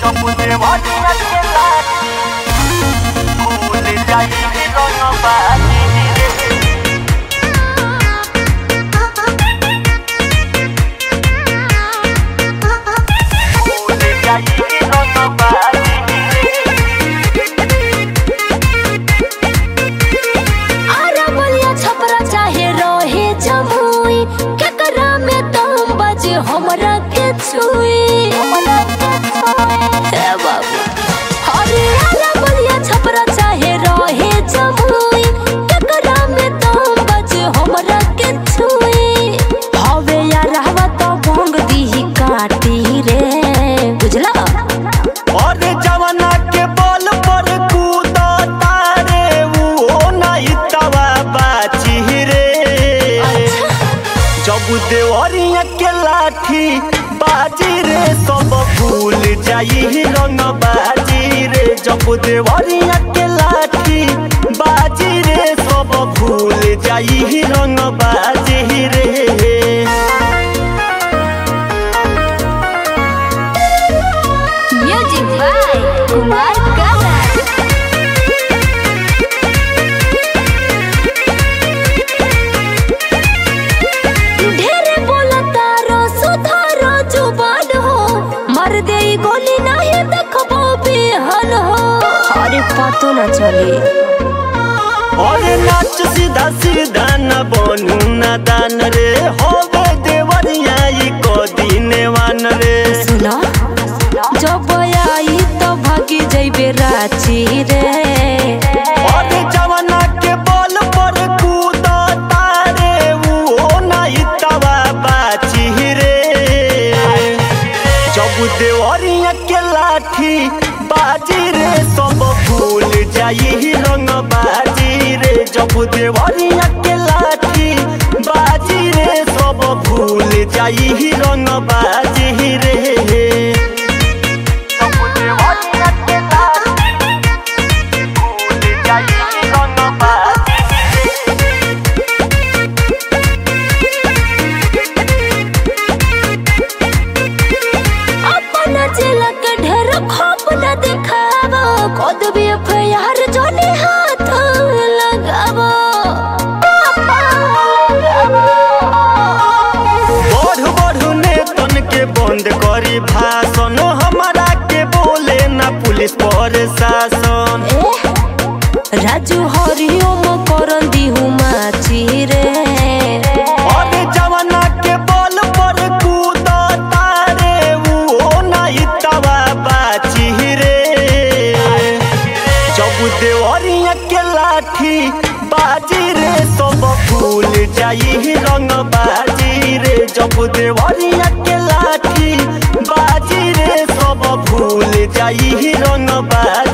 हमरा के छुई बाबू अरे आला बलिया छपरा चाहे रहे जमुई ककरा में तुम बज हमरा के छुई हवे यार रहवा तो भंग दी काटी रे बुझला और जवाना के बल पर कूदा तारे वो नहीं तवा बाची रे जब देवरिया के लाठी बाजी रे सब भूल जाई रंग बाजी रे जब देवरिया के लाठी बाजी रे सब भूल जाई रंग बाजी रे म्यूजिक बाय कुमार गोली नहीं देखबो बिहन हो अरे पतो न चले और नाच सीधा सीधा न बनू न दान रे होवे देवरिया ई को दीनेवान रे सुना जब आई तो भागी जइबे रांची रे और जवाना के बल पर कूदा तारे वो नहीं तवा बाची रे जब देवरिया के लाठी बाजी रे सब भूल जाई रंग बाजी रे जब देवरिया के लाठी बाजी रे सब भूल जाई रंग बाजी रे बंद करी भाषण हमारा के बोले ना पुलिस प्रशासन राजू हरिओम करन दिहु माची रे और जवाना के बल पर कूदा तारे वो नहीं तवा बाची रे जब देवरिया के लाठी बाजी रे सब भूल जाई रंग बाजी रे जब देवरिया के लाठी बाजी रे सब भूल जाई रंग बाजी